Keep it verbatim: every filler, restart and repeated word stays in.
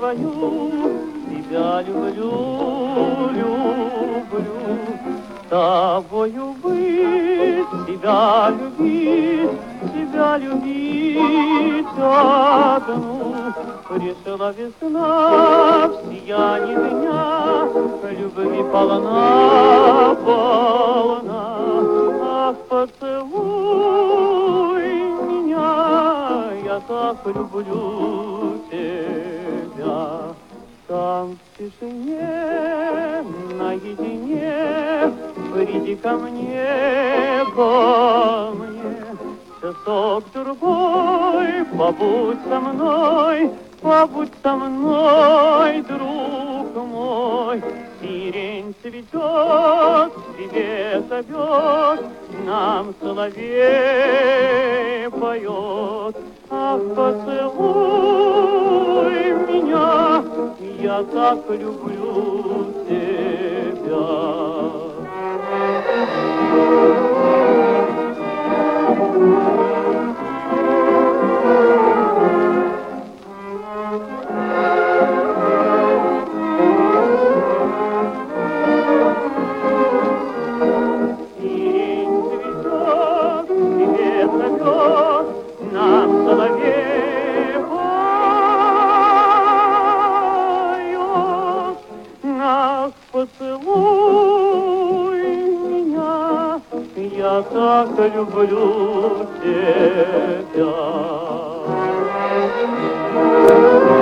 твою, тебя люблю, люблю. С тобою быть, тебя любить, тебя любить одну. Решила весна в сиянии дня, любви полна, полна. Ах, поцелуй меня, я так люблю тебя. Там в тишине, наедине, приди ко мне, ко мне. Часок другой, побудь со мной, побудь со мной, друг мой. Сирень цветет, тебе зовет, нам соловей поет. Ах, поцелуй меня, я так люблю тебя. Сирень цветет, тебе зовет, нам соловей поет. Ах, поцелуй меня, я так люблю тебя.